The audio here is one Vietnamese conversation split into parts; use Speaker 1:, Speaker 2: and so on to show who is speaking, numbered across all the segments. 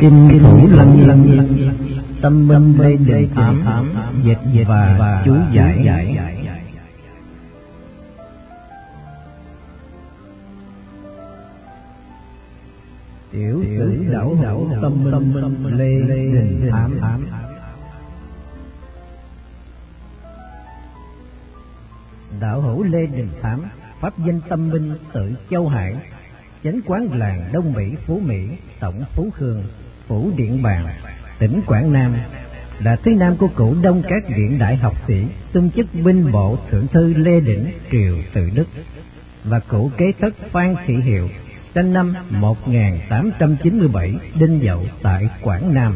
Speaker 1: Kinh thủ lăng tâm minh lê đình thám dịch và chú giải. Tiểu sử đạo hữu tâm minh lê đình thám. Đạo hữu Lê Đình Thám, pháp danh tâm minh, tự Châu Hải, chánh quán làng Đông Mỹ, Phú Mỹ, tổng Phú Khương, phủ Điện Bàn, tỉnh Quảng Nam, là thứ nam của cửu đông các viện đại học sĩ, xưng chức binh bộ thượng thư Lê Đỉnh, triều Tự Đức, và cửu kế thất Phan Thị Hiệu, sinh năm 1897, Đinh Dậu tại Quảng Nam.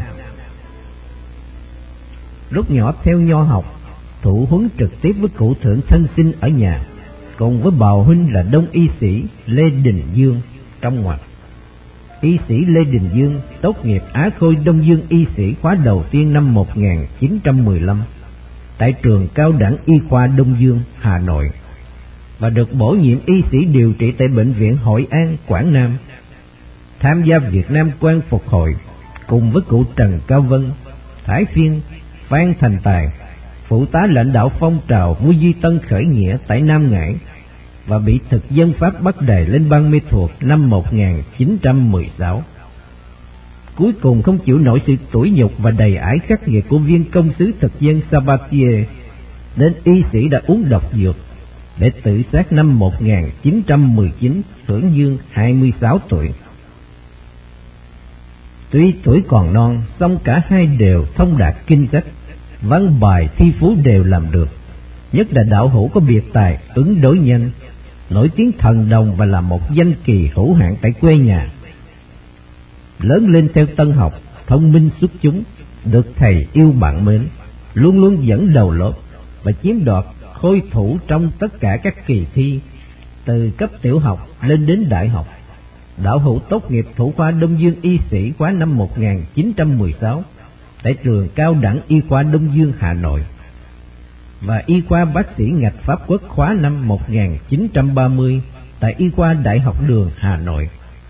Speaker 1: Lúc nhỏ theo nho học, thụ huấn trực tiếp với cụ thượng thân sinh ở nhà, cùng với bào huynh là đông y sĩ Lê Đình Dương trong ngoặc. Y sĩ Lê Đình Dương tốt nghiệp Á Khôi Đông Dương y sĩ khóa đầu tiên năm 1915 tại trường cao đẳng y khoa Đông Dương, Hà Nội, và được bổ nhiệm y sĩ điều trị tại bệnh viện Hội An, Quảng Nam. Tham gia Việt Nam Quan phục hồi cùng với cụ Trần Cao Vân, Thái Phiên, Phan Thành Tài, phụ tá lãnh đạo phong trào Ngô Duy Tân khởi nghĩa tại Nam Ngãi, và bị thực dân Pháp bắt đày lên bang Mê Thuộc năm 1916. Cuối cùng không chịu nổi sự tủi nhục và đầy ải khắc nghiệt của viên công sứ thực dân Sabatier, nên y sĩ đã uống độc dược để tự sát năm 1919, hưởng dương 26 tuổi. Tuy tuổi còn non, song cả hai đều thông đạt kinh sách, văn bài thi phú đều làm được. Nhất là đạo hữu có biệt tài ứng đối nhanh, nổi tiếng thần đồng và là một danh kỳ hữu hạn tại quê nhà. Lớn lên theo tân học, thông minh xuất chúng, được thầy yêu bạn mến, luôn luôn dẫn đầu lớp và chiếm đoạt khôi thủ trong tất cả các kỳ thi, từ cấp tiểu học lên đến đại học. Đạo hữu tốt nghiệp thủ khoa Đông Dương y sĩ khóa năm 1916 tại trường cao đẳng y khoa Đông Dương, Hà Nội, và y khoa bác sĩ ngạch Pháp Quốc khóa năm 1930 tại y khoa Đại học Đường, Hà Nội.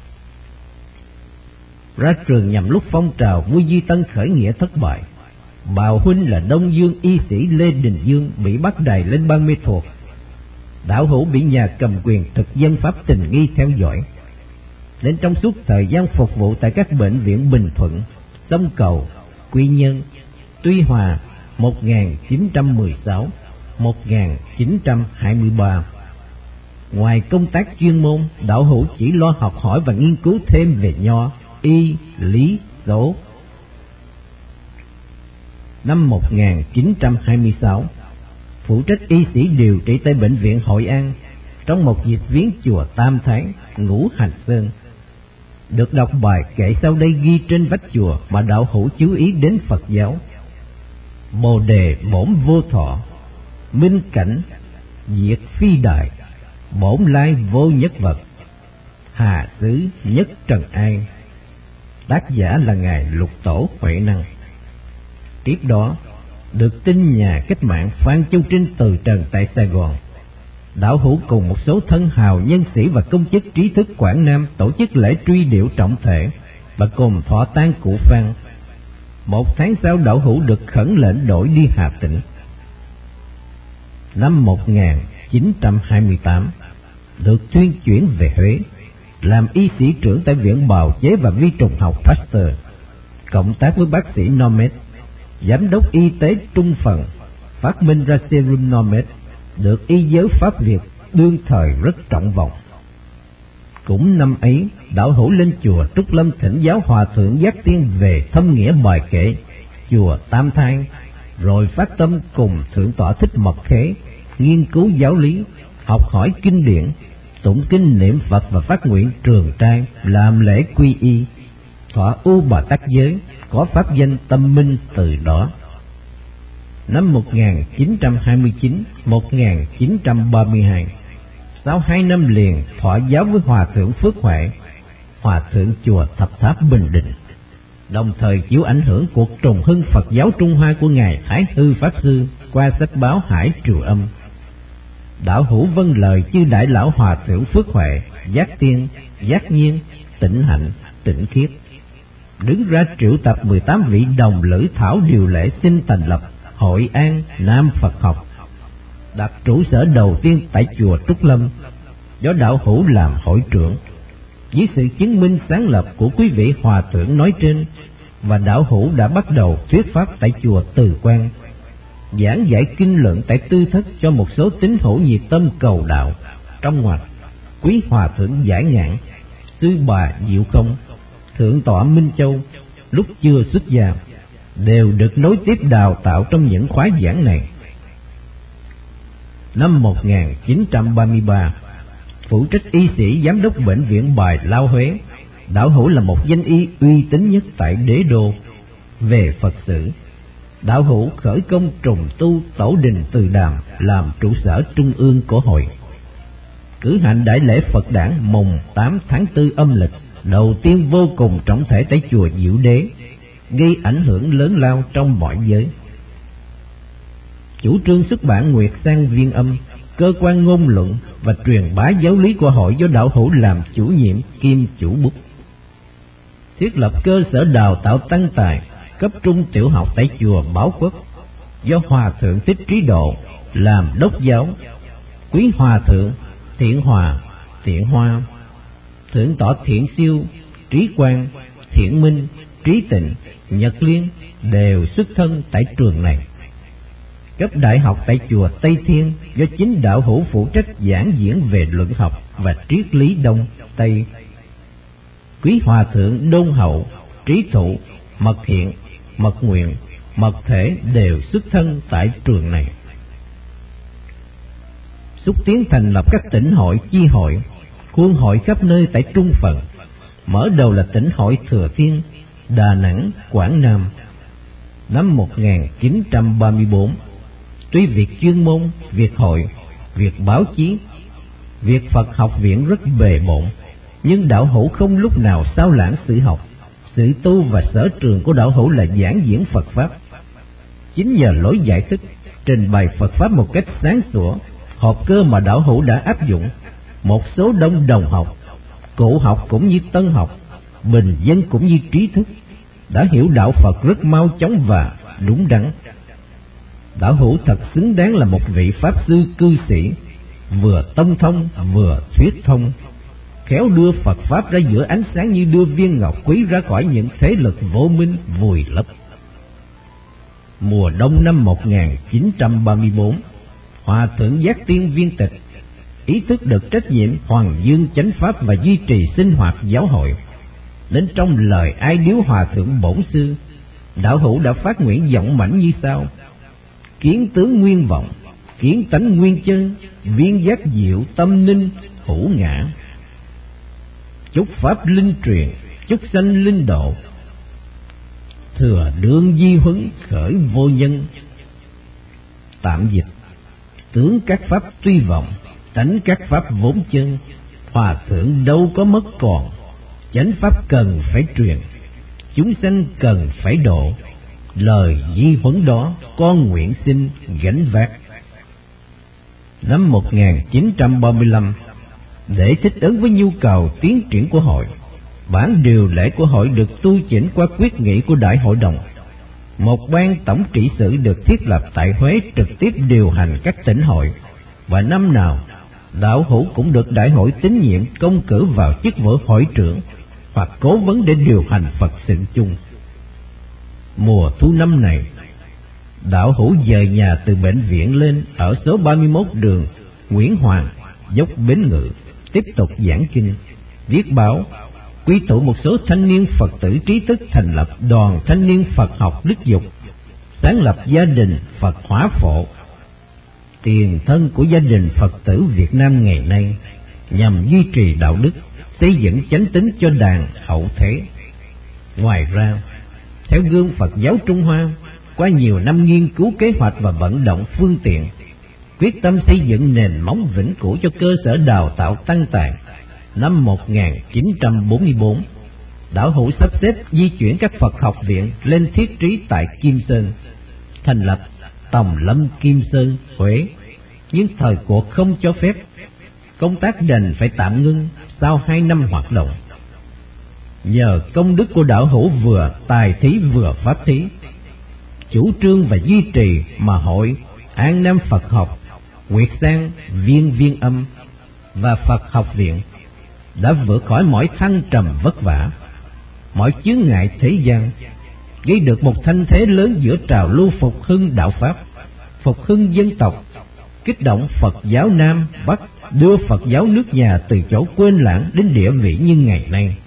Speaker 1: Ra trường nhằm lúc phong trào Ngô Duy Tân khởi nghĩa thất bại, bào huynh là Đông Dương y sĩ Lê Đình Dương bị bắt đày lên bang Mê Thuộc. Đạo hữu bị nhà cầm quyền thực dân Pháp tình nghi theo dõi, nên trong suốt thời gian phục vụ tại các bệnh viện Bình Thuận, Sông Cầu, Quy Nhơn, Tuy Hòa 1916-1923. Ngoài công tác chuyên môn, đạo hữu chỉ lo học hỏi và nghiên cứu thêm về nho, y, lý, số. Năm 1926, phụ trách y sĩ điều trị tại bệnh viện Hội An trong một dịp viếng chùa Tam Thái, Ngũ Hành Sơn. Được đọc bài kệ sau đây ghi trên vách chùa mà đạo hữu chú ý đến Phật giáo: Bồ đề bổn vô thọ, minh cảnh diệt phi đại, bổn lai vô nhất vật, hà xứ nhất trần ai. Tác giả là ngài Lục Tổ Huệ Năng. Tiếp đó được tin nhà cách mạng Phan Châu Trinh từ trần tại Sài Gòn. Đạo hữu cùng một số thân hào nhân sĩ và công chức trí thức Quảng Nam tổ chức lễ truy điệu trọng thể và cùng thọ tang cụ Phan. Một tháng sau, đạo hữu được khẩn lệnh đổi đi Hà Tĩnh. Năm 1928, được thuyên chuyển về Huế, làm y sĩ trưởng tại Viện Bào chế và Vi trùng học Pasteur, cộng tác với bác sĩ Nomet, giám đốc y tế trung phần, phát minh ra serum Nomet, được y giới Pháp Việt đương thời rất trọng vọng. Cũng năm ấy, đạo hữu lên chùa Trúc Lâm thỉnh giáo hòa thượng Giác Tiên về thâm nghĩa bài kệ chùa Tam Thai, rồi phát tâm cùng thượng tọa Thích Mật Khế nghiên cứu giáo lý, học hỏi kinh điển, tụng kinh niệm Phật và phát nguyện trường trai, làm lễ quy y, thọ U Bà Tát giới, có pháp danh Tâm Minh từ đó. Năm 1929-1932, sau 2 năm liền thọ giáo với Hòa thượng Phước Huệ, Hòa thượng chùa Thập Tháp Bình Định, đồng thời chịu ảnh hưởng cuộc trùng hưng Phật giáo Trung Hoa của ngài Thái Hư Pháp Sư qua sách báo Hải Triều Âm. Đạo hữu vâng lời chư đại lão Hòa thượng Phước Huệ, Giác Tiên, Giác Nhiên, Tịnh Hạnh, Tịnh Khiết, đứng ra triệu tập 18 vị đồng lữ thảo điều lệ xin thành lập Hội An Nam Phật học, đặt trụ sở đầu tiên tại chùa Trúc Lâm, do đạo hữu làm hội trưởng. Với sự chứng minh sáng lập của quý vị hòa thượng nói trên, và đạo hữu đã bắt đầu thuyết pháp tại chùa Từ Quan, giảng giải kinh luận tại Tư Thất cho một số tín hữu nhiệt tâm cầu đạo. Trong ngoặc, quý hòa thượng Giải Ngạn, sư bà Diệu Không, thượng tọa Minh Châu lúc chưa xuất gia đều được nối tiếp đào tạo trong những khóa giảng này. Năm 1933, phụ trách y sĩ giám đốc bệnh viện Bài Lao Huế, đạo hữu là một danh y uy tín nhất tại Đế Đô về Phật sự. Đạo hữu khởi công trùng tu tổ đình Từ Đàm làm trụ sở trung ương của hội, cử hành đại lễ Phật đản mùng 8 tháng 4 âm lịch đầu tiên vô cùng trọng thể tại chùa Diệu Đế, gây ảnh hưởng lớn lao trong mọi giới. Chủ trương xuất bản Nguyệt Sang Viên Âm, cơ quan ngôn luận và truyền bá giáo lý của hội do đạo hữu làm chủ nhiệm kiêm chủ bút. Thiết lập cơ sở đào tạo tăng tài cấp trung tiểu học tại chùa Bảo Quốc, do hòa thượng Thích Trí Độ làm đốc giáo. Quý hòa thượng Thiện Hòa, Thiện Hoa, thượng tọa Thiện Siêu, Trí Quang, Thiện Minh, Trí Tịnh, Nhật Liên đều xuất thân tại trường này. Cấp đại học tại chùa Tây Thiên do chính đạo hữu phụ trách giảng diễn về luận học và triết lý Đông Tây. Quý hòa thượng Đôn Hậu, Trí Thụ, Mật Hiện, Mật Nguyện, Mật Thể đều xuất thân tại trường này. Xúc tiến thành lập các tỉnh hội, chi hội, khuôn hội khắp nơi tại Trung Phật. Mở đầu là tỉnh hội Thừa Thiên, Đà Nẵng, Quảng Nam. Năm 1934, tuy việc chuyên môn, việc hội, việc báo chí, việc Phật học viện rất bề bộn, nhưng đạo hữu không lúc nào sao lãng sự học, sự tu, và sở trường của đạo hữu là giảng diễn Phật pháp. Chính nhờ lối giải thích, trình bày Phật pháp một cách sáng sủa, hộp cơ mà đạo hữu đã áp dụng, một số đông đồng học, cụ học cũng như tân học, bình dân cũng như trí thức, đã hiểu đạo Phật rất mau chóng và đúng đắn. Đạo hữu thật xứng đáng là một vị pháp sư cư sĩ, vừa tông thông vừa thuyết thông, khéo đưa Phật pháp ra giữa ánh sáng như đưa viên ngọc quý ra khỏi những thế lực vô minh vùi lấp. Mùa đông năm 1934, hòa thượng Giác Tiên Viên Tịch ý thức được trách nhiệm hoàng dương chánh pháp và duy trì sinh hoạt giáo hội, nên trong lời ai điếu hòa thượng bổn sư, đạo hữu đã phát nguyện vọng mãnh như sau: kiến tướng nguyên vọng, kiến tánh nguyên chân, viên giác diệu tâm ninh hữu ngã. Chúc pháp linh truyền, chúc sanh linh độ, thừa đương di huấn khởi vô nhân. Tạm dịch: tướng các pháp tuy vọng, tánh các pháp vốn chân, hòa thượng đâu có mất còn, chánh pháp cần phải truyền, chúng sanh cần phải độ, lời di huấn đó con nguyện xin gánh vác. Năm 1935, để thích ứng với nhu cầu tiến triển của hội, bản điều lệ của hội được tu chỉnh qua quyết nghị của Đại hội đồng. Một ban tổng trị sự được thiết lập tại Huế trực tiếp điều hành các tỉnh hội, và năm nào đạo hữu cũng được đại hội tín nhiệm công cử vào chức vụ hội trưởng hoặc cố vấn để điều hành Phật sự chung. Mùa thu năm này, đạo hữu dời nhà từ bệnh viện lên ở số 31 đường Nguyễn Hoàng, dốc Bến Ngự, tiếp tục giảng kinh, viết báo, quy tụ một số thanh niên Phật tử trí thức thành lập đoàn thanh niên Phật học Đức Dục, sáng lập gia đình Phật Hóa Phổ, tiền thân của gia đình Phật tử Việt Nam ngày nay, nhằm duy trì đạo đức, xây dựng chánh tín cho đàn hậu thế. Ngoài ra, theo gương Phật giáo Trung Hoa, qua nhiều năm nghiên cứu kế hoạch và vận động phương tiện, quyết tâm xây dựng nền móng vững cũ cho cơ sở đào tạo tăng tài, năm 1944, đạo hữu sắp xếp di chuyển các Phật học viện lên thiết trí tại Kim Sơn, thành lập Tòng Lâm Kim Sơn, Huế, nhưng thời cuộc không cho phép, công tác đành phải tạm ngưng sau 2 năm hoạt động. Nhờ công đức của đạo hữu vừa tài thí vừa pháp thí, chủ trương và duy trì mà hội An Nam Phật học, Nguyệt Sang, Viên Viên Âm và Phật học viện đã vượt khỏi mọi thăng trầm vất vả, mọi chướng ngại thế gian, gây được một thanh thế lớn giữa trào lưu phục hưng đạo pháp, phục hưng dân tộc, kích động Phật giáo Nam Bắc, đưa Phật giáo nước nhà từ chỗ quên lãng đến địa vị như ngày nay.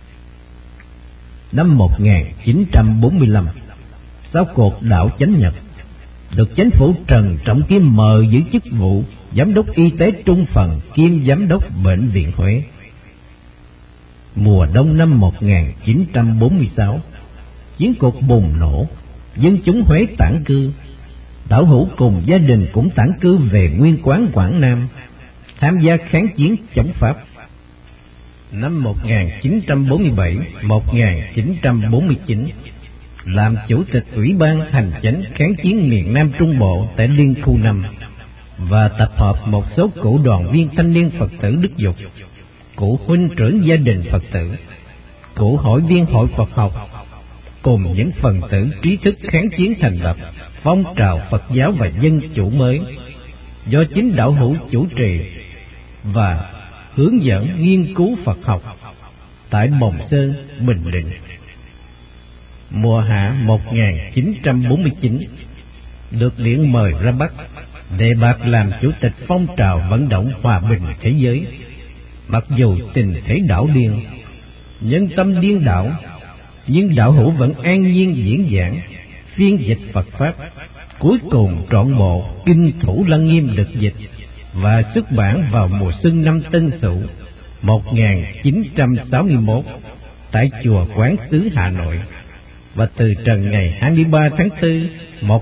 Speaker 1: Năm 1945, sau cuộc đạo chánh Nhật, được chính phủ Trần Trọng Kim mời giữ chức vụ giám đốc y tế trung phần kiêm giám đốc bệnh viện Huế. Mùa đông năm 1946, chiến cuộc bùng nổ, dân chúng Huế tản cư. Đạo hữu cùng gia đình cũng tản cư về nguyên quán Quảng Nam, tham gia kháng chiến chống Pháp. Năm 1947-1949, làm chủ tịch Ủy ban Hành chánh kháng chiến miền Nam Trung Bộ tại Liên khu 5 và tập hợp một số cựu đoàn viên thanh niên Phật tử Đức Dục, cựu huynh trưởng gia đình Phật tử, cựu hội viên hội Phật học, cùng những phần tử trí thức kháng chiến thành lập phong trào Phật giáo và dân chủ mới do chính đạo hữu chủ trì và hướng dẫn nghiên cứu Phật học tại Bồng Sơn, Bình Định. Mùa hạ 1949, được điện mời ra Bắc, đề bạt làm chủ tịch phong trào vận động hòa bình thế giới. Mặc dù tình thế đảo điên, nhân tâm điên đảo, nhưng đạo hữu vẫn an nhiên diễn giảng, phiên dịch Phật pháp. Cuối cùng trọn bộ Kinh Thủ Lăng Nghiêm được dịch và xuất bản vào mùa xuân năm Tân Sửu 1961 tại chùa Quán Sứ Hà Nội, và từ trần ngày 23 tháng 4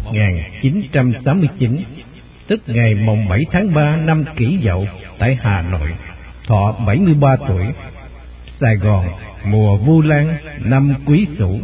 Speaker 1: 1969, tức ngày mùng 7 tháng 3 năm Kỷ Dậu tại Hà Nội, thọ 73 tuổi. Sài Gòn, mùa Vu Lan, năm Quý Sửu.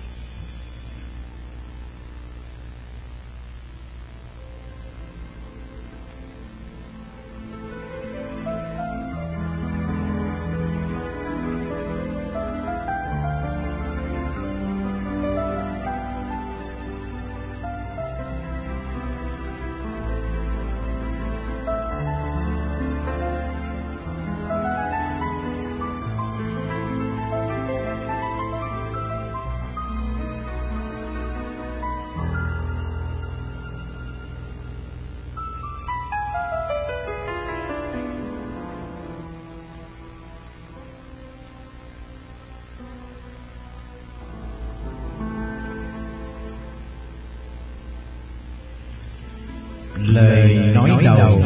Speaker 1: Lời nói đầu.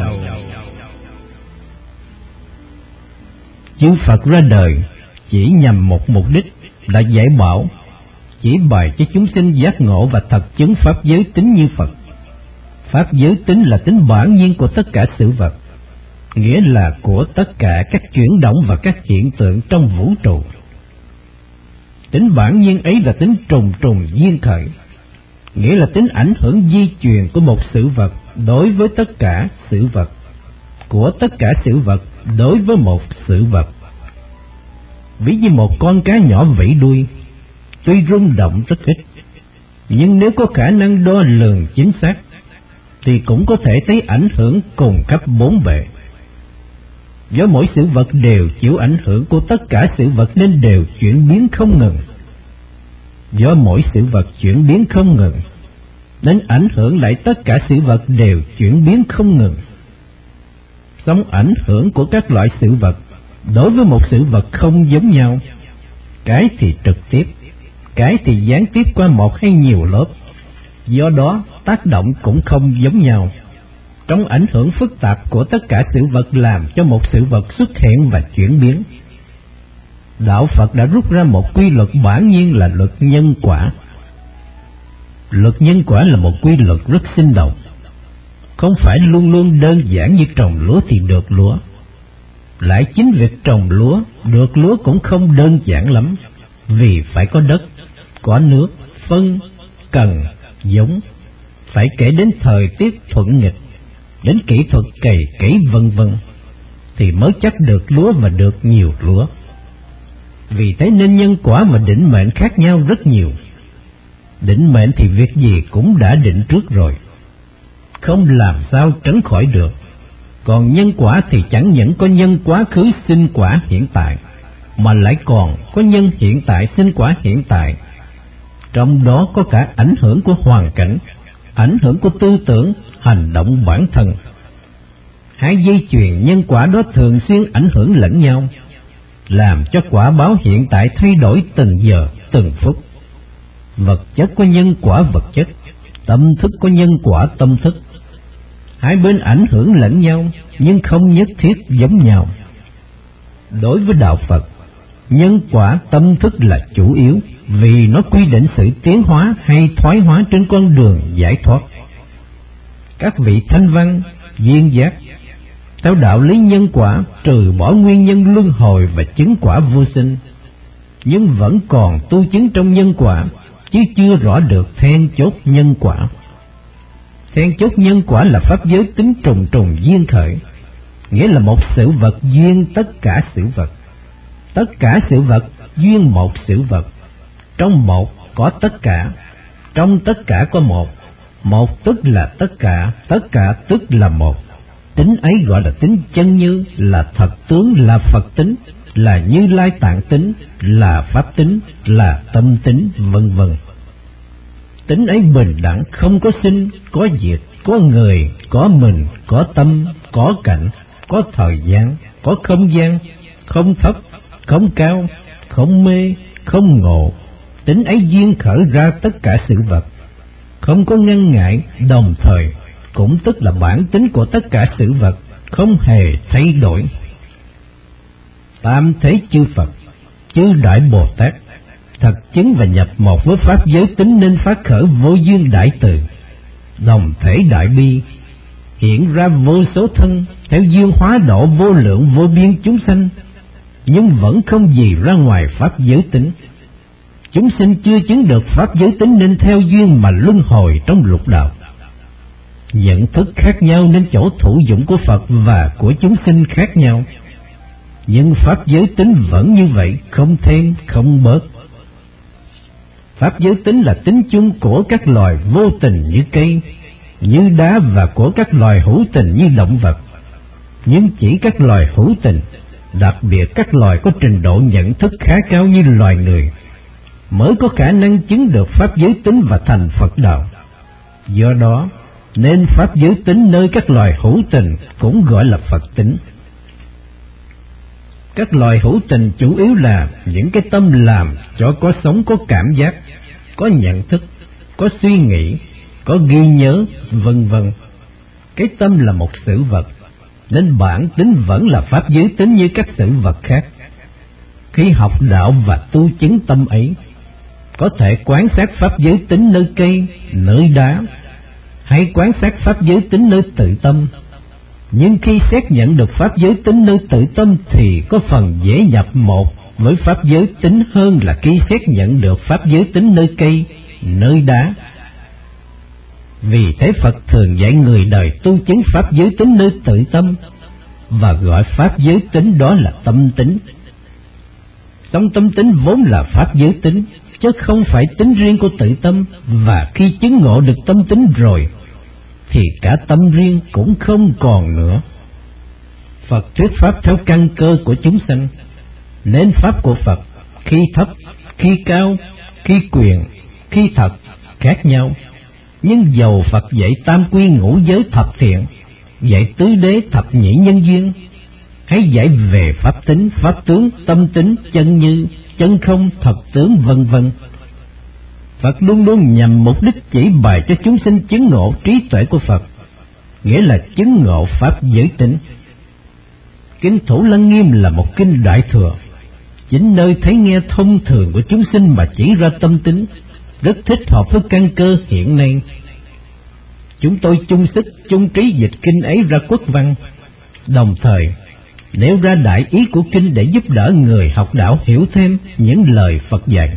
Speaker 1: Chư Phật ra đời chỉ nhằm một mục đích là dạy bảo, chỉ bày cho chúng sinh giác ngộ và thật chứng pháp giới tính như Phật. Pháp giới tính là tính bản nhiên của tất cả sự vật, nghĩa là của tất cả các chuyển động và các hiện tượng trong vũ trụ. Tính bản nhiên ấy là tính trùng trùng duyên khởi, nghĩa là tính ảnh hưởng di truyền của một sự vật đối với tất cả sự vật, của tất cả sự vật đối với một sự vật. Ví như một con cá nhỏ vẫy đuôi, tuy rung động rất ít, nhưng nếu có khả năng đo lường chính xác, thì cũng có thể thấy ảnh hưởng cùng khắp bốn bề. Do mỗi sự vật đều chịu ảnh hưởng của tất cả sự vật nên đều chuyển biến không ngừng. Do mỗi sự vật chuyển biến không ngừng, nên ảnh hưởng lại tất cả sự vật đều chuyển biến không ngừng. Song ảnh hưởng của các loại sự vật đối với một sự vật không giống nhau, cái thì trực tiếp, cái thì gián tiếp qua một hay nhiều lớp. Do đó tác động cũng không giống nhau. Trong ảnh hưởng phức tạp của tất cả sự vật làm cho một sự vật xuất hiện và chuyển biến, Đạo Phật đã rút ra một quy luật bản nhiên là luật nhân quả. Luật nhân quả là một quy luật rất sinh động, không phải luôn luôn đơn giản như trồng lúa thì được lúa. Lại chính việc trồng lúa, được lúa cũng không đơn giản lắm, vì phải có đất, có nước, phân, cần, giống, phải kể đến thời tiết thuận nghịch, đến kỹ thuật cày cấy vân vân, thì mới chắc được lúa và được nhiều lúa. Vì thế nên nhân quả và định mệnh khác nhau rất nhiều. Định mệnh thì việc gì cũng đã định trước rồi, không làm sao tránh khỏi được. Còn nhân quả thì chẳng những có nhân quá khứ sinh quả hiện tại, mà lại còn có nhân hiện tại sinh quả hiện tại. Trong đó có cả ảnh hưởng của hoàn cảnh, ảnh hưởng của tư tưởng, hành động bản thân. Hai dây chuyền nhân quả đó thường xuyên ảnh hưởng lẫn nhau, làm cho quả báo hiện tại thay đổi từng giờ, từng phút. Vật chất có nhân quả vật chất, tâm thức có nhân quả tâm thức. Hai bên ảnh hưởng lẫn nhau, nhưng không nhất thiết giống nhau. Đối với đạo Phật, nhân quả tâm thức là chủ yếu, vì nó quy định sự tiến hóa hay thoái hóa trên con đường giải thoát. Các vị thanh văn, duyên giác, theo đạo lý nhân quả, trừ bỏ nguyên nhân luân hồi và chứng quả vô sinh, nhưng vẫn còn tu chứng trong nhân quả, chứ chưa rõ được then chốt nhân quả. Then chốt nhân quả là pháp giới tính trùng trùng duyên khởi, nghĩa là một sự vật duyên tất cả sự vật, tất cả sự vật duyên một sự vật. Trong một có tất cả, trong tất cả có một, một tức là tất cả tức là một. Tính ấy gọi là tính chân như, là thật tướng, là Phật tính, là Như Lai tạng tính, là pháp tính, là tâm tính, vân vân. Tính ấy bình đẳng, không có sinh, có diệt, có người, có mình, có tâm, có cảnh, có thời gian, có không gian, không thấp, không cao, không mê, không ngộ. Tính ấy duyên khởi ra tất cả sự vật, không có ngăn ngại, đồng thời cũng tức là bản tính của tất cả sự vật, không hề thay đổi. Tam thế chư Phật, chư Đại Bồ Tát thật chứng và nhập một với pháp giới tính, nên phát khởi vô duyên đại từ, đồng thể đại bi, hiện ra vô số thân, theo duyên hóa độ vô lượng vô biên chúng sanh, nhưng vẫn không gì ra ngoài pháp giới tính. Chúng sinh chưa chứng được pháp giới tính nên theo duyên mà luân hồi trong lục đạo. Nhận thức khác nhau nên chỗ thụ dụng của Phật và của chúng sinh khác nhau, nhưng pháp giới tính vẫn như vậy, không thêm không bớt. Pháp giới tính là tính chung của các loài vô tình như cây, như đá, và của các loài hữu tình như động vật. Nhưng chỉ các loài hữu tình, đặc biệt các loài có trình độ nhận thức khá cao như loài người, mới có khả năng chứng được pháp giới tính và thành Phật đạo. Do đó nên pháp giới tính nơi các loài hữu tình cũng gọi là Phật tính. Các loài hữu tình chủ yếu là những cái tâm làm cho có sống, có cảm giác, có nhận thức, có suy nghĩ, có ghi nhớ, vân vân. Cái tâm là một sự vật, nên bản tính vẫn là pháp giới tính như các sự vật khác. Khi học đạo và tu chứng tâm ấy, có thể quan sát pháp giới tính nơi cây, nơi đá, hay quan sát pháp giới tính nơi tự tâm. Nhưng khi xét nhận được pháp giới tính nơi tự tâm thì có phần dễ nhập một với pháp giới tính hơn là khi xét nhận được pháp giới tính nơi cây, nơi đá. Vì thế Phật thường dạy người đời tu chứng pháp giới tính nơi tự tâm, và gọi pháp giới tính đó là tâm tính. Song tâm tính vốn là pháp giới tính, chứ không phải tính riêng của tự tâm, và khi chứng ngộ được tâm tính rồi thì cả tâm riêng cũng không còn nữa. Phật thuyết pháp theo căn cơ của chúng sanh, nên pháp của Phật khi thấp, khi cao, khi quyền, khi thật khác nhau. Nhưng dầu Phật dạy tam quy ngũ giới thập thiện, dạy tứ đế thập nhị nhân duyên, hay dạy về pháp tính, pháp tướng, tâm tính, chân như, chân không, thật tướng, vân vân, Phật luôn luôn nhằm mục đích chỉ bày cho chúng sinh chứng ngộ trí tuệ của Phật, nghĩa là chứng ngộ pháp giới tính. Kinh Thủ Lăng Nghiêm là một kinh đại thừa, chính nơi thấy nghe thông thường của chúng sinh mà chỉ ra tâm tính, rất thích hợp với căn cơ hiện nay. Chúng tôi chung sức chung trí dịch kinh ấy ra quốc văn, đồng thời nêu ra đại ý của kinh để giúp đỡ người học đạo hiểu thêm những lời Phật dạy.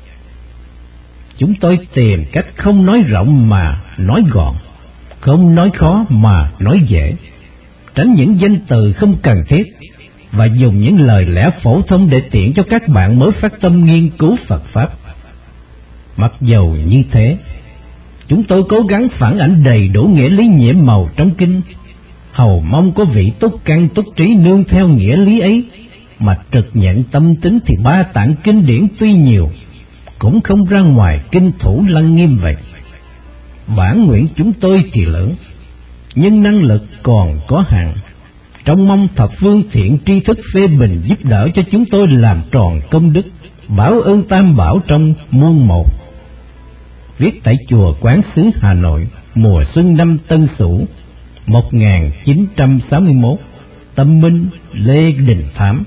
Speaker 1: Chúng tôi tìm cách không nói rộng mà nói gọn, không nói khó mà nói dễ, tránh những danh từ không cần thiết, và dùng những lời lẽ phổ thông để tiện cho các bạn mới phát tâm nghiên cứu Phật Pháp. Mặc dầu như thế, chúng tôi cố gắng phản ảnh đầy đủ nghĩa lý nhiệm màu trong kinh, hầu mong có vị túc căn túc trí nương theo nghĩa lý ấy mà trực nhận tâm tính. Thì ba tạng kinh điển tuy nhiều cũng không ra ngoài kinh Thủ Lăng Nghiêm vậy. Bản nguyện chúng tôi thì lớn, nhưng năng lực còn có hạn. Trong mong thập phương thiện tri thức phê bình giúp đỡ cho chúng tôi làm tròn công đức, báo ơn Tam Bảo trong muôn một. Viết tại chùa Quán Sứ Hà Nội, mùa xuân năm Tân Sửu 1961, Tâm Minh, Lê Đình Thám.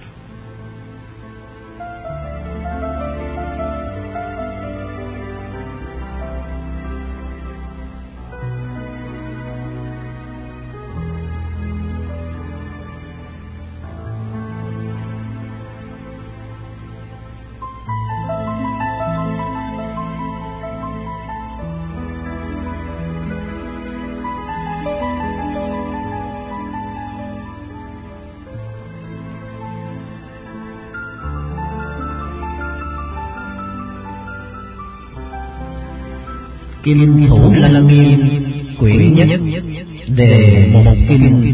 Speaker 1: Kinh Thủ Lăng Nghiêm quyển nhất, đề một kinh.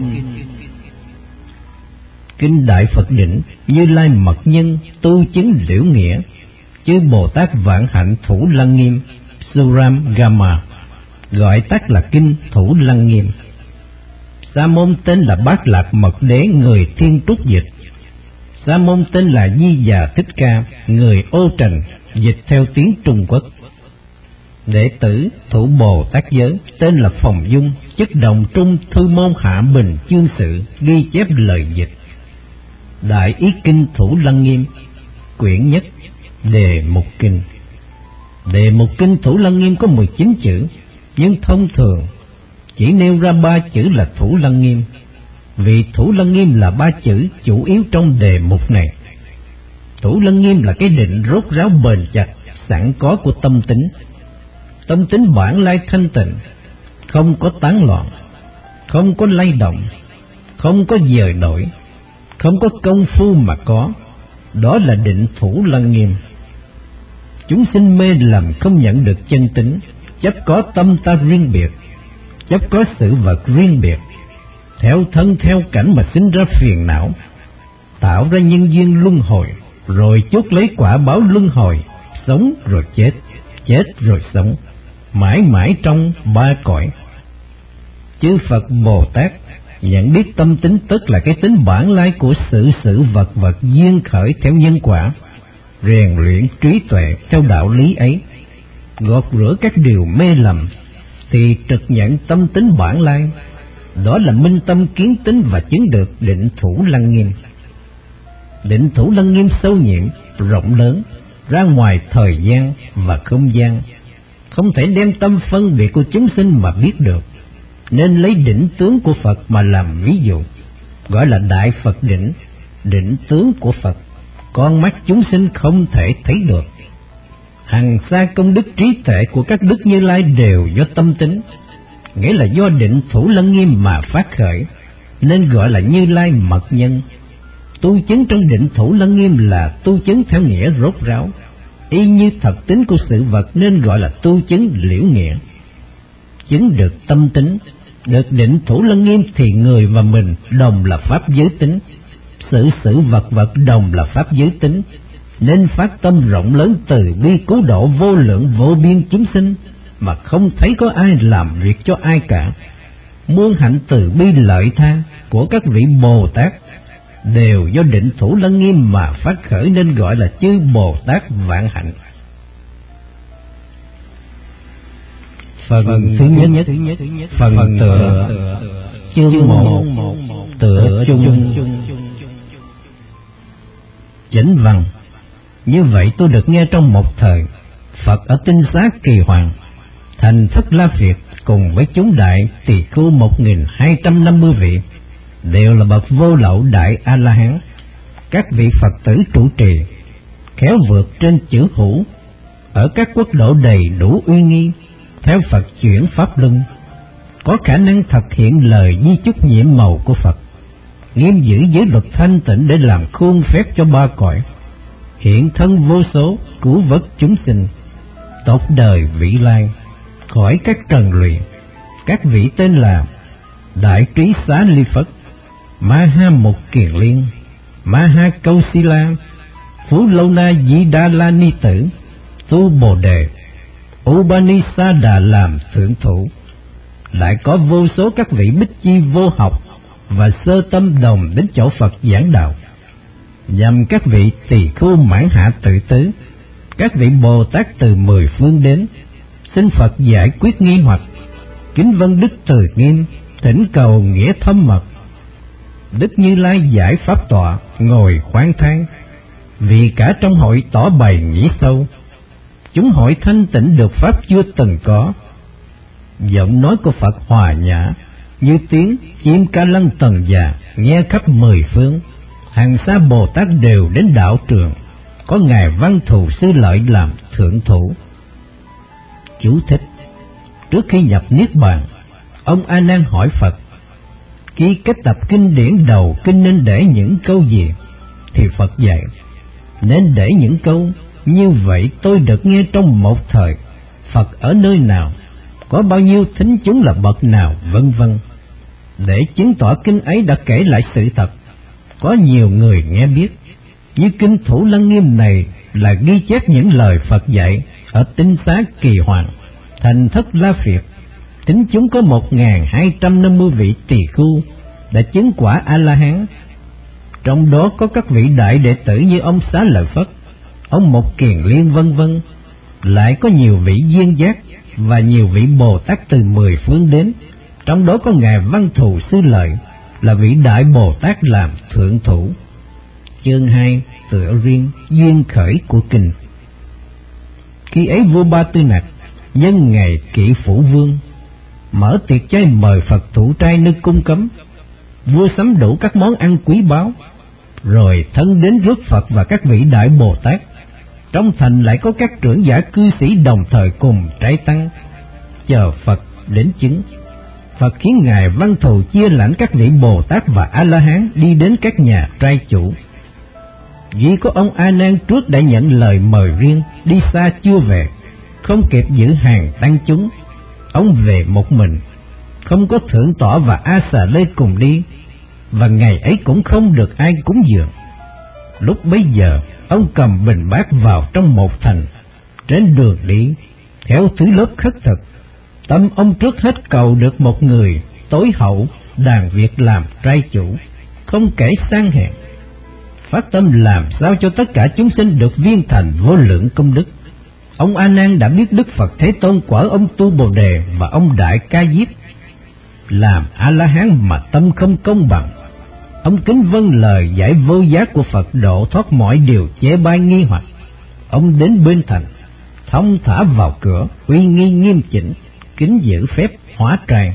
Speaker 1: Kinh Đại Phật Định Như Lai Mật Nhân tu chứng liễu nghĩa, chư Bồ Tát Vạn Hạnh Thủ Lăng Nghiêm, Suram Gama, gọi tắt là Kinh Thủ Lăng Nghiêm. Sa môn tên là Bát Lạc Mật Đế, người Thiên Trúc dịch. Sa môn tên là Di Già Thích Ca, người Ô Trần, dịch theo tiếng Trung Quốc. Đệ tử Thủ Bồ Tát Giới tên là Phòng Dung, chức đồng trung thư môn Hạ Bình chương sự, ghi chép lời dịch. Đại ý kinh Thủ Lăng Nghiêm quyển nhất, đề mục kinh. Đề mục kinh Thủ Lăng Nghiêm có 19 chữ, nhưng thông thường chỉ nêu ra 3 chữ là Thủ Lăng Nghiêm, vì Thủ Lăng Nghiêm là 3 chữ chủ yếu trong đề mục này. Thủ Lăng Nghiêm là cái định rốt ráo bền chặt sẵn có của tâm tính. Tâm tính bản lai thanh tịnh, không có tán loạn, không có lay động, không có dời đổi, không có công phu mà có. Đó là định Thủ Lăng Nghiêm. Chúng sinh mê lầm không nhận được chân tính, chấp có tâm ta riêng biệt, chấp có sự vật riêng biệt, theo thân theo cảnh mà sinh ra phiền não, tạo ra nhân duyên luân hồi, rồi chuốc lấy quả báo luân hồi, sống rồi chết, chết rồi sống, mãi mãi trong 3 cõi. Chư Phật Bồ Tát nhận biết tâm tính tức là cái tính bản lai của sự vật vật duyên khởi theo nhân quả, rèn luyện trí tuệ theo đạo lý ấy, gột rửa các điều mê lầm, thì trực nhận tâm tính bản lai. Đó là minh tâm kiến tính và chứng được định Thủ Lăng Nghiêm. Định Thủ Lăng Nghiêm sâu nhiệm, rộng lớn, ra ngoài thời gian và không gian, không thể đem tâm phân biệt của chúng sinh mà biết được, nên lấy đỉnh tướng của Phật mà làm ví dụ, gọi là Đại Phật Đỉnh, đỉnh tướng của Phật, con mắt chúng sinh không thể thấy được. Hằng xa công đức trí tuệ của các đức Như Lai đều do tâm tính, nghĩa là do định Thủ Lăng Nghiêm mà phát khởi, nên gọi là Như Lai Mật Nhân. Tu chứng trong định Thủ Lăng Nghiêm là tu chứng theo nghĩa rốt ráo, y như thật tính của sự vật, nên gọi là tu chứng liễu nghĩa. Chứng được tâm tính, được định Thủ Lăng Nghiêm thì người và mình đồng là pháp giới tính, sự vật vật đồng là pháp giới tính, nên phát tâm rộng lớn từ bi cứu độ vô lượng vô biên chúng sinh, mà không thấy có ai làm việc cho ai cả. Muôn hạnh từ bi lợi tha của các vị Bồ Tát đều do định Thủ Lăng Nghiêm mà phát khởi, nên gọi là chư Bồ Tát vạn hạnh. Phần thứ nhất, phần tựa, chương 1, tựa chung. Chỉnh văn. Như vậy tôi được nghe trong một thời, Phật ở Tinh Xá Kỳ Hoàng, thành Thất La Việt cùng với chúng đại tỳ khưu 1250 vị, đều là bậc vô lậu đại A-la-hán. Các vị Phật tử trụ trì, khéo vượt trên chữ hữu, ở các quốc độ đầy đủ uy nghi, theo Phật chuyển pháp luân, có khả năng thực hiện lời di chúc nhiệm màu của Phật, nghiêm giữ giới luật thanh tịnh để làm khuôn phép cho ba cõi, hiện thân vô số, cứu vớt chúng sinh, tột đời vĩ lai, khỏi các trần lụy. Các vị tên là Đại Trí Xá Ly Phất, Ma Ha Mục Kiền Liên, Ma Ha Câu Si La, Phú Lâu Na Di Đa La Ni Tử, Tu Bồ Đề, Upanisa Đà làm thượng thủ. Lại có vô số các vị bích chi vô học và sơ tâm đồng đến chỗ Phật giảng đạo, nhằm các vị tỳ khưu mãn hạ tự tứ, các vị Bồ Tát từ 10 phương đến, xin Phật giải quyết nghi hoặc, kính vân Đức Từ Nghiêm, thỉnh cầu nghĩa thâm mật. Đức Như Lai giải pháp tọa, ngồi khoan thang, vì cả trong hội tỏ bày nghĩ sâu, chúng hội thanh tịnh được pháp chưa từng có. Giọng nói của Phật hòa nhã như tiếng chim ca lăng tần già, nghe khắp 10 phương. Hàng xa Bồ Tát đều đến đạo trường, có ngài Văn Thù Sư Lợi làm thượng thủ. Chú thích: trước khi nhập niết bàn, ông A Nan hỏi Phật: khi kết tập kinh điển đầu kinh nên để những câu gì? Thì Phật dạy: nên để những câu như vậy tôi được nghe trong một thời, Phật ở nơi nào, có bao nhiêu thính chúng là bậc nào, vân vân. Để chứng tỏ kinh ấy đã kể lại sự thật, có nhiều người nghe biết. Như kinh Thủ Lăng Nghiêm này là ghi chép những lời Phật dạy ở Tinh Xá Kỳ Hoàng, Thành Thất La Phiệt. Thính chúng có 1250 vị tỳ khưu đã chứng quả A-la-hán. Trong đó có các vị đại đệ tử như ông Xá Lợi Phất, ông Mục Kiền Liên vân vân. Lại có nhiều vị duyên giác và nhiều vị Bồ Tát từ 10 phương đến, trong đó có ngài Văn Thù Sư Lợi là vị đại Bồ Tát làm thượng thủ. Chương 2 tựa riêng duyên khởi của kinh. Khi ấy vua Ba Tư Nặc nhân ngày Kỷ Phủ Vương mở tiệc chay mời Phật thủ trai nơi cung cấm. Vua sắm đủ các món ăn quý báu, rồi thân đến rước Phật và các vị đại Bồ Tát. Trong thành lại có các trưởng giả cư sĩ đồng thời cùng trai tăng chờ Phật đến chứng. Phật khiến ngài Văn Thù chia lãnh các vị Bồ Tát và A-la-hán đi đến các nhà trai chủ. Duy có ông A Nan trước đã nhận lời mời riêng, đi xa chưa về, không kịp giữ hàng tăng chúng. Ông về một mình, không có Thượng Tọa và A Xà Lê cùng đi, và ngày ấy cũng không được ai cúng dường. Lúc bấy giờ ông cầm bình bát vào trong một thành. Trên đường đi theo thứ lớp khất thực, tâm ông trước hết cầu được một người tối hậu đàn việc làm trai chủ, không kể sang hèn, phát tâm làm sao cho tất cả chúng sinh được viên thành vô lượng công đức. Ông A Nan đã biết Đức Phật Thế Tôn quả ông Tu Bồ Đề và ông Đại Ca Diếp làm A-la-hán mà tâm không công bằng. Ông kính vâng lời giải vô giá của Phật độ thoát mọi điều chế bai nghi hoặc. Ông đến bên thành, thông thả vào cửa, uy nghi nghiêm chỉnh, kính giữ phép hóa trang.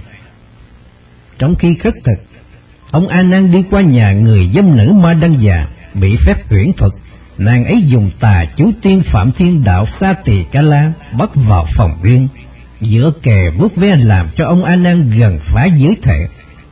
Speaker 1: Trong khi khất thực, ông A Nan đi qua nhà người dâm nữ Ma Đăng Già, bị phép huyễn thuật. Nàng ấy dùng tà chú tiên Phạm Thiên Đạo Sa Tỳ Ca La bắt vào phòng riêng, giữa kề vuốt ve làm cho ông A Nan gần phá giới thể.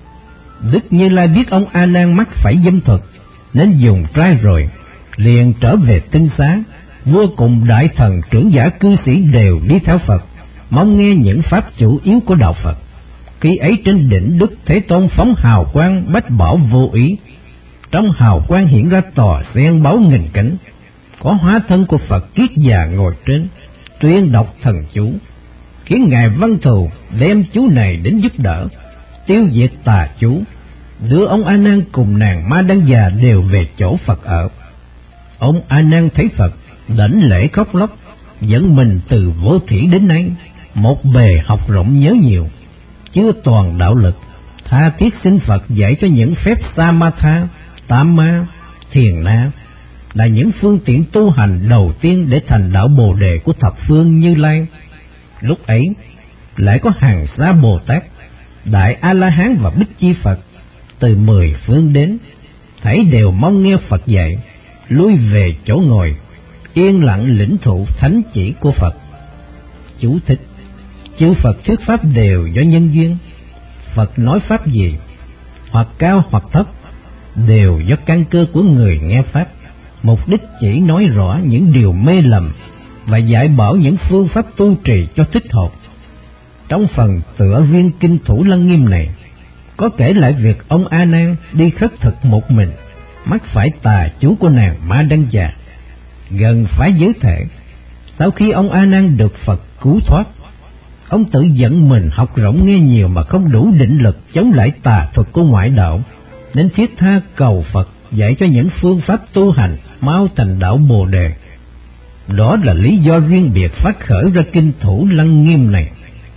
Speaker 1: Đức Như Lai biết ông A Nan mắc phải dâm thuật, nên dùng trai rồi liền trở về Tinh Xá. Vua cùng đại thần trưởng giả cư sĩ đều đi theo Phật, mong nghe những pháp chủ yếu của đạo Phật. Khi ấy trên đỉnh Đức Thế Tôn phóng hào quang bách bảo vô ý, trong hào quang hiện ra tòa sen báu nghìn cánh, có hóa thân của Phật Kiết Già ngồi trên, tuyên đọc thần chú, khiến ngài Văn Thù đem chú này đến giúp đỡ, tiêu diệt tà chú, đưa ông A Nan cùng nàng Ma Đăng Già đều về chỗ Phật ở. Ông A Nan thấy Phật, đảnh lễ khóc lóc, dẫn mình từ vô thủy đến nay, một bề học rộng nhớ nhiều, chưa toàn đạo lực, tha thiết xin Phật dạy cho những phép Samatha, Tam Ma, Thiền Na, là những phương tiện tu hành đầu tiên để thành đạo Bồ Đề của thập phương Như Lai. Lúc ấy lại có hàng xa Bồ Tát, Đại A-la-hán và Bích Chi Phật từ 10 phương đến, thảy đều mong nghe Phật dạy, lui về chỗ ngồi, yên lặng lĩnh thụ thánh chỉ của Phật. Chú thích: chư Phật thuyết pháp đều do nhân duyên. Phật nói pháp gì, hoặc cao hoặc thấp, đều do căn cơ của người nghe Pháp, mục đích chỉ nói rõ những điều mê lầm và dạy bảo những phương pháp tu trì cho thích hợp. Trong phần tựa riêng kinh Thủ Lăng Nghiêm này, có kể lại việc ông A Nan đi khất thực một mình, mắc phải tà chú của nàng Ma Đăng Già, gần phải giới thể. Sau khi ông A Nan được Phật cứu thoát, ông tự giận mình học rộng nghe nhiều mà không đủ định lực chống lại tà thuật của ngoại đạo, nên thiết tha cầu Phật dạy cho những phương pháp tu hành mau thành đạo Bồ Đề. Đó là lý do riêng biệt phát khởi ra kinh Thủ Lăng Nghiêm này.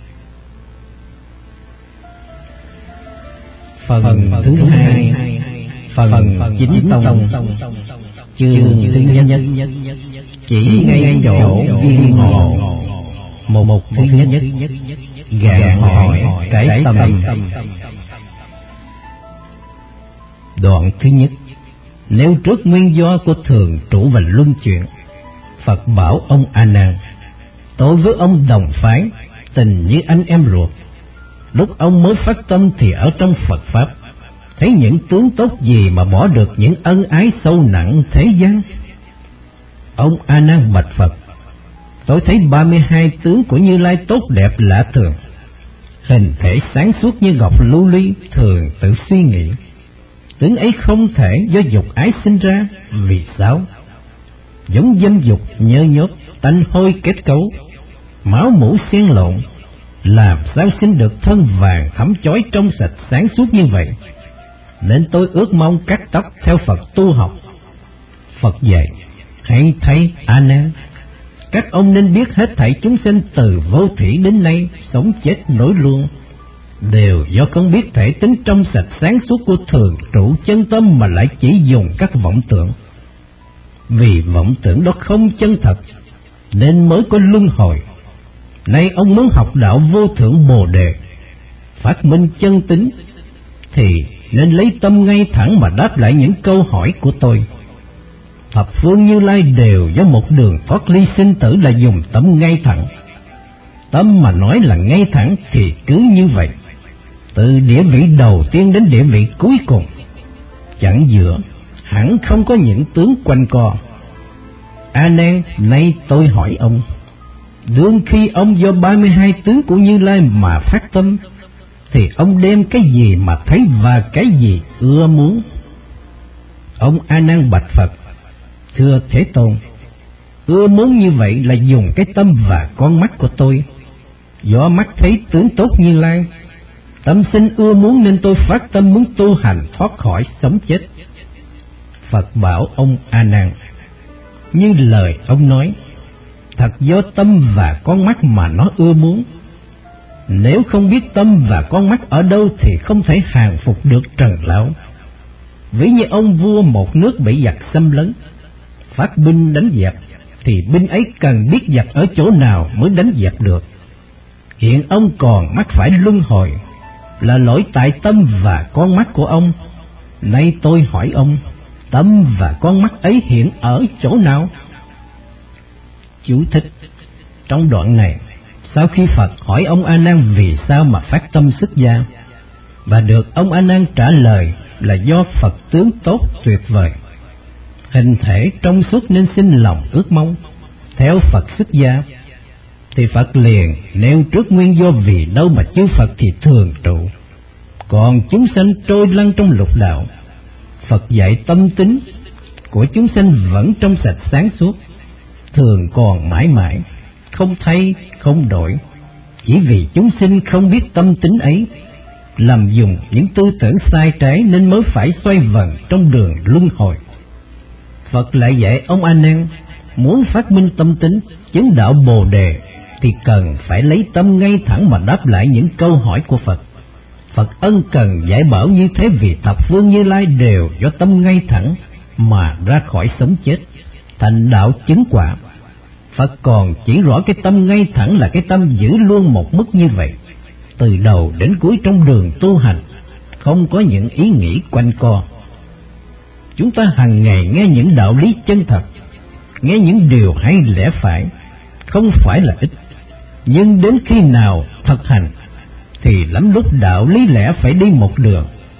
Speaker 1: Phần thứ hai, phần chính tông, chương thứ nhất, chỉ ngay chỗ viên ngộ. Một thứ nhất, gạn hỏi cái tâm. Đoạn thứ nhất, nếu trước nguyên do của thường trụ và luân chuyển, Phật bảo ông A Nan: tôi với ông đồng phái, tình như anh em ruột. Lúc ông mới phát tâm thì ở trong Phật Pháp, thấy những tướng tốt gì mà bỏ được những ân ái sâu nặng thế gian? Ông A Nan bạch Phật: tôi thấy 32 tướng của Như Lai tốt đẹp lạ thường, hình thể sáng suốt như ngọc lưu ly. Thường tự suy nghĩ, tướng ấy không thể do dục ái sinh ra. Vì sao? Giống dâm dục nhơ nhốt, tanh hôi kết cấu, máu mủ xen lộn, làm sao sinh được thân vàng thẫm chói trong sạch sáng suốt như vậy? Nên tôi ước mong cắt tóc theo Phật tu học. Phật dạy: hãy thấy A Nan, các ông nên biết hết thảy chúng sinh từ vô thủy đến nay, sống chết nối luôn, đều do không biết thể tính trong sạch sáng suốt của thường trụ chân tâm, mà lại chỉ dùng các vọng tưởng. Vì vọng tưởng đó không chân thật nên mới có luân hồi. Nay ông muốn học đạo vô thượng Bồ Đề, phát minh chân tính, thì nên lấy tâm ngay thẳng mà đáp lại những câu hỏi của tôi. Thập phương Như Lai đều do một đường thoát ly sinh tử là dùng tâm ngay thẳng. Tâm mà nói là ngay thẳng thì cứ như vậy, từ địa vị đầu tiên đến địa vị cuối cùng, chẳng giữa, hẳn không có những tướng quanh co. A Nan, nay tôi hỏi ông, đương khi ông do 32 tướng của Như Lai mà phát tâm, thì ông đem cái gì mà thấy và cái gì ưa muốn? Ông A Nan bạch Phật: thưa Thế Tôn, ưa muốn như vậy là dùng cái tâm và con mắt của tôi. Do mắt thấy tướng tốt Như Lai, tâm sinh ưa muốn nên tôi phát tâm muốn tu hành thoát khỏi sống chết. Phật bảo ông A Nan: như lời ông nói, thật do tâm và con mắt mà nó ưa muốn. Nếu không biết tâm và con mắt ở đâu thì không thể hàng phục được trần lão. Ví như ông vua một nước bị giặc xâm lấn, phát binh đánh dẹp, thì binh ấy cần biết giặc ở chỗ nào mới đánh dẹp được. Hiện ông còn mắc phải luân hồi, là lỗi tại tâm và con mắt của ông. Nay tôi hỏi ông, tâm và con mắt ấy hiện ở chỗ nào? Chú thích: trong đoạn này, sau khi Phật hỏi ông A Nan vì sao mà phát tâm xuất gia, và được ông A Nan trả lời là do Phật tướng tốt tuyệt vời, hình thể trong suốt nên sinh lòng ước mong theo Phật xuất gia, thì Phật liền nêu trước nguyên do vì đâu mà chư Phật thì thường trụ, còn chúng sanh trôi lăn trong lục đạo. Phật dạy tâm tính của chúng sanh vẫn trong sạch sáng suốt, thường còn mãi mãi, không thay không đổi. Chỉ vì chúng sinh không biết tâm tính ấy, làm dùng những tư tưởng sai trái nên mới phải xoay vần trong đường luân hồi. Phật lại dạy ông A Nan, muốn phát minh tâm tính, chứng đạo Bồ Đề thì cần phải lấy tâm ngay thẳng mà đáp lại những câu hỏi của Phật. Phật ân cần dạy bảo như thế vì thập phương Như Lai đều do tâm ngay thẳng mà ra khỏi sống chết, thành đạo chứng quả. Phật còn chỉ rõ cái tâm ngay thẳng là cái tâm giữ luôn một mức như vậy, từ đầu đến cuối trong đường tu hành, không có những ý nghĩ quanh co. Chúng ta hàng ngày nghe những đạo lý chân thật, nghe những điều hay lẽ phải, không phải là ít, nhưng đến khi nào thực hành thì lắm lúc đạo lý lẽ phải đi một đường,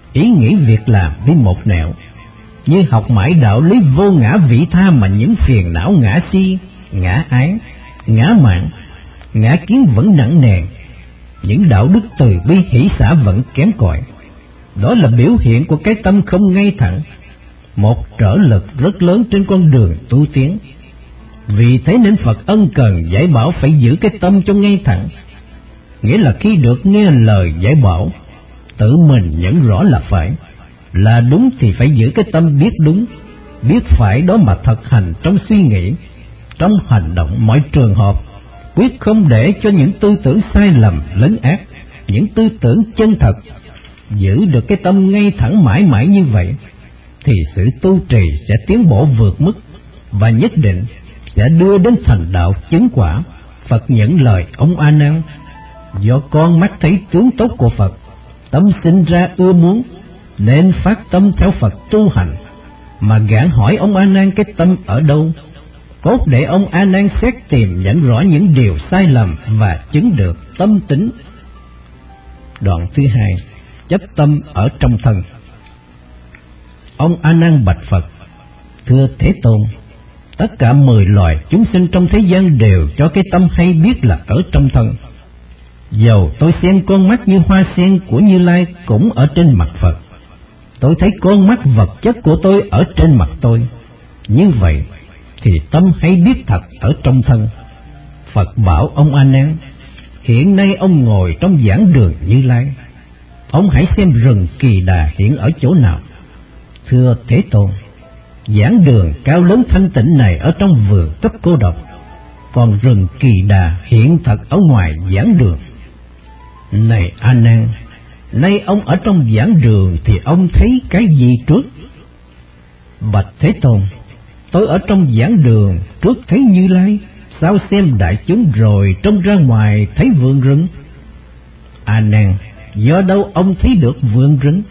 Speaker 1: ý nghĩ việc làm đi một nẻo, như học mãi đạo lý vô ngã vị tha mà những phiền não ngã si, ngã ái, ngã mạn, ngã kiến vẫn nặng nề, những đạo đức từ bi hỷ xả vẫn kém cỏi. Đó là biểu hiện của cái tâm không ngay thẳng, một trở lực rất lớn trên con đường tu tiến. Vì thế nên Phật ân cần dạy bảo phải giữ cái tâm cho ngay thẳng, nghĩa là khi được nghe lời dạy bảo, tự mình nhận rõ là phải, là đúng thì phải giữ cái tâm biết đúng, biết phải đó mà thực hành trong suy nghĩ, trong hành động mọi trường hợp, quyết không để cho những tư tưởng sai lầm lấn át, những tư tưởng chân thật. Giữ được cái tâm ngay thẳng mãi mãi như vậy, thì sự tu trì sẽ tiến bộ vượt mức, và nhất định sẽ đưa đến thành đạo chứng quả. Phật nhận lời ông A Nan: do con mắt thấy tướng tốt của Phật, tâm sinh ra ưa muốn, nên phát tâm theo Phật tu hành. Mà gạn hỏi ông A Nan cái tâm ở đâu, cốt để ông A Nan xét tìm nhận rõ những điều sai lầm và chứng được tâm tính. Đoạn thứ hai, chấp tâm ở trong thân. Ông A Nan bạch Phật: thưa Thế Tôn, tất cả 10 loài chúng sinh trong thế gian đều cho cái tâm hay biết là ở trong thân. Dầu tôi xem con mắt như hoa sen của Như Lai cũng ở trên mặt Phật, tôi thấy con mắt vật chất của tôi ở trên mặt tôi. Như vậy thì tâm hay biết thật ở trong thân. Phật bảo ông A Nan: hiện nay ông ngồi trong giảng đường Như Lai, ông hãy xem rừng Kỳ Đà hiện ở chỗ nào. Thưa Thế Tôn, giảng đường cao lớn thanh tịnh này ở trong vườn cấp cô độc, còn rừng Kỳ Đà hiện thật ở ngoài giảng đường. Này A Nan, nay ông ở trong giảng đường thì ông thấy cái gì trước? Bạch Thế Tôn, tôi ở trong giảng đường trước thấy Như Lai, sao xem đại chúng rồi trông ra ngoài thấy vườn rừng? A Nan, do đâu ông thấy được vườn rừng?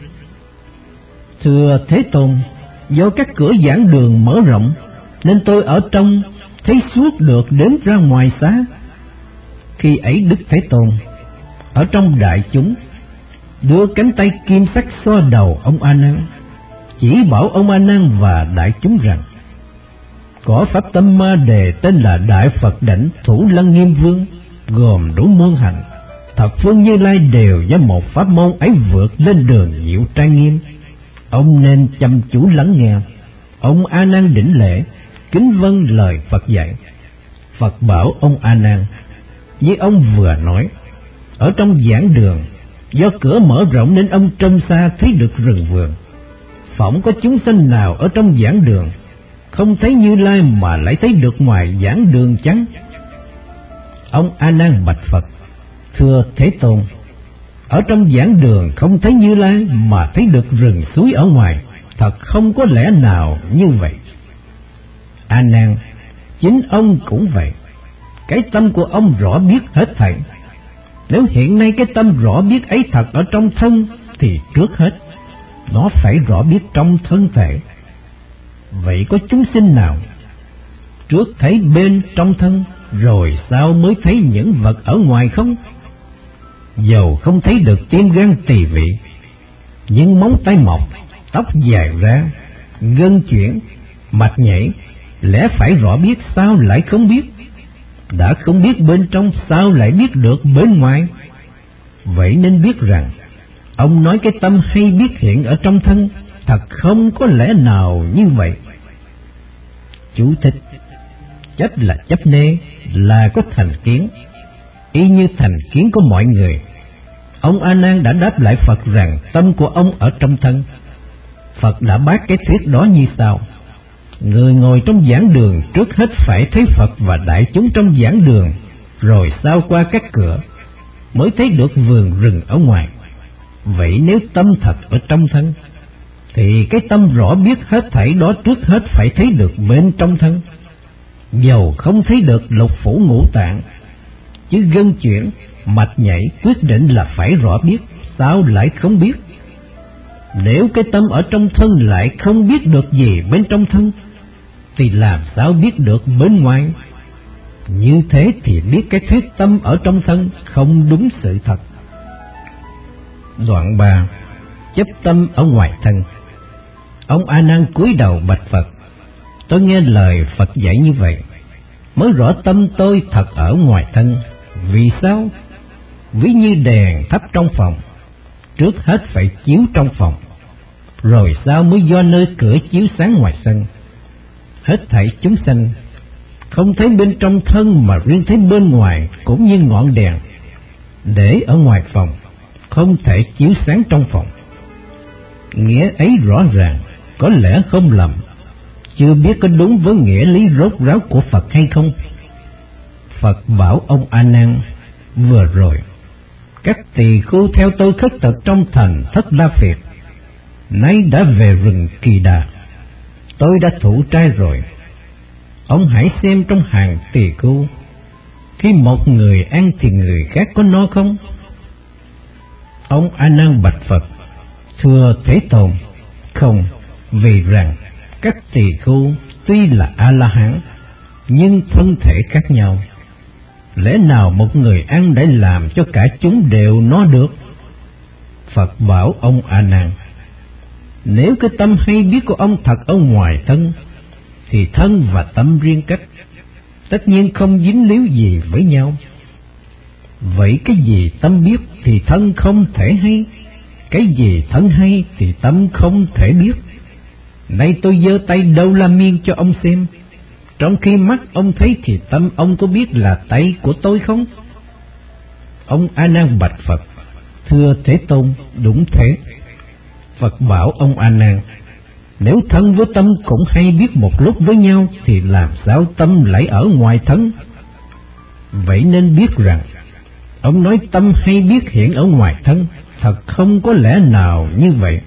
Speaker 1: Thưa Thế Tôn, do các cửa giảng đường mở rộng, nên tôi ở trong thấy suốt được đến ra ngoài xá. Khi ấy Đức Thế Tôn ở trong đại chúng đưa cánh tay kim sắc xoa đầu ông A Nan, chỉ bảo ông A Nan và đại chúng rằng: có pháp tâm ma đề tên là Đại Phật Đảnh Thủ Lăng Nghiêm Vương, gồm đủ môn hạnh, thập phương Như Lai đều do một pháp môn ấy vượt lên đường diệu trang nghiêm. Ông nên chăm chú lắng nghe. Ông A Nan đảnh lễ, kính vâng lời Phật dạy. Phật bảo ông A Nan: như ông vừa nói, ở trong giảng đường, do cửa mở rộng nên ông trông xa thấy được rừng vườn. Phỏng có chúng sanh nào ở trong giảng đường không thấy Như Lai mà lại thấy được ngoài giảng đường chăng? Ông A Nan bạch Phật: thưa Thế Tôn, ở trong giảng đường không thấy Như Lai mà thấy được rừng suối ở ngoài, thật không có lẽ nào như vậy. A Nan, chính ông cũng vậy. Cái tâm của ông rõ biết hết thảy. Nếu hiện nay cái tâm rõ biết ấy thật ở trong thân, thì trước hết nó phải rõ biết trong thân thể. Vậy có chúng sinh nào trước thấy bên trong thân, rồi sau mới thấy những vật ở ngoài không? Dầu không thấy được tim gan tỳ vị, nhưng móng tay mọc, tóc dài ra, gân chuyển, mạch nhảy, lẽ phải rõ biết, sao lại không biết? Đã không biết bên trong, sao lại biết được bên ngoài? Vậy nên biết rằng ông nói cái tâm hay biết hiện ở trong thân, thật không có lẽ nào như vậy. Chú thích: chấp là chấp nê, là có thành kiến, y như thành kiến của mọi người. Ông A Nan đã đáp lại Phật rằng tâm của ông ở trong thân. Phật đã bác cái thuyết đó như sau: người ngồi trong giảng đường trước hết phải thấy Phật và đại chúng trong giảng đường, rồi sau qua các cửa mới thấy được vườn rừng ở ngoài. Vậy nếu tâm thật ở trong thân, thì cái tâm rõ biết hết thảy đó trước hết phải thấy được bên trong thân. Dầu không thấy được lục phủ ngũ tạng, chứ gân chuyển, mạch nhảy quyết định là phải rõ biết, sao lại không biết? Nếu cái tâm ở trong thân lại không biết được gì bên trong thân, thì làm sao biết được bên ngoài? Như thế thì biết cái thuyết tâm ở trong thân không đúng sự thật. Đoạn 3. chấp tâm ở ngoài thân. Ông A Nan cúi đầu bạch Phật: tôi nghe lời Phật dạy như vậy, mới rõ tâm tôi thật ở ngoài thân. Vì sao? Ví như đèn thắp trong phòng, trước hết phải chiếu trong phòng, rồi sau mới do nơi cửa chiếu sáng ngoài sân. Hết thảy chúng sanh không thấy bên trong thân, mà riêng thấy bên ngoài, cũng như ngọn đèn để ở ngoài phòng không thể chiếu sáng trong phòng. Nghĩa ấy rõ ràng, có lẽ không lầm, chưa biết có đúng với nghĩa lý rốt ráo của Phật hay không. Phật bảo ông A Nan: vừa rồi các tỳ khưu theo tôi khất thực trong thành Thất La Phiệt, nay đã về rừng Kỳ Đà. Tôi đã thụ trai rồi. Ông hãy xem trong hàng tỳ khưu, khi một người ăn thì người khác có no không? Ông A Nan bạch Phật: thưa Thế Tôn, không, vì rằng các tỳ khưu tuy là A La Hán nhưng thân thể khác nhau. Lẽ nào một người ăn để làm cho cả chúng đều no được? Phật bảo ông A Nan: nếu cái tâm hay biết của ông thật ở ngoài thân, thì thân và tâm riêng cách, tất nhiên không dính líu gì với nhau. Vậy cái gì tâm biết thì thân không thể hay, cái gì thân hay thì tâm không thể biết. Nay tôi giơ tay Đâu La Miên cho ông xem, trong khi mắt ông thấy thì tâm ông có biết là tay của tôi không? Ông A Nan bạch Phật: thưa Thế Tôn, đúng thế. Phật bảo ông A Nan: nếu thân với tâm cũng hay biết một lúc với nhau, thì làm sao tâm lại ở ngoài thân? Vậy nên biết rằng ông nói tâm hay biết hiện ở ngoài thân, thật không có lẽ nào như vậy.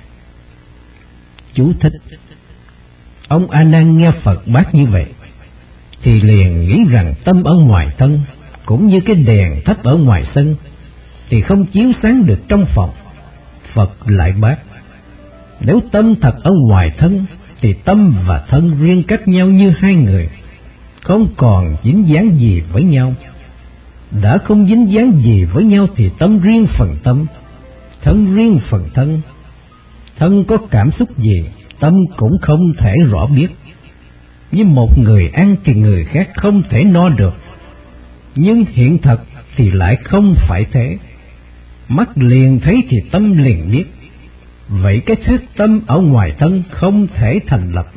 Speaker 1: Chú thích: ông A Nan nghe Phật bác như vậy thì liền nghĩ rằng tâm ở ngoài thân cũng như cái đèn thắp ở ngoài sân thì không chiếu sáng được trong phòng. Phật lại bác: nếu tâm thật ở ngoài thân thì tâm và thân riêng cách nhau như hai người, không còn dính dáng gì với nhau. Đã không dính dáng gì với nhau thì tâm riêng phần tâm, thân riêng phần thân. Thân có cảm xúc gì, tâm cũng không thể rõ biết. Như một người ăn thì người khác không thể no được, nhưng hiện thật thì lại không phải thế. Mắt liền thấy thì tâm liền biết. Vậy cái thuyết tâm ở ngoài thân không thể thành lập.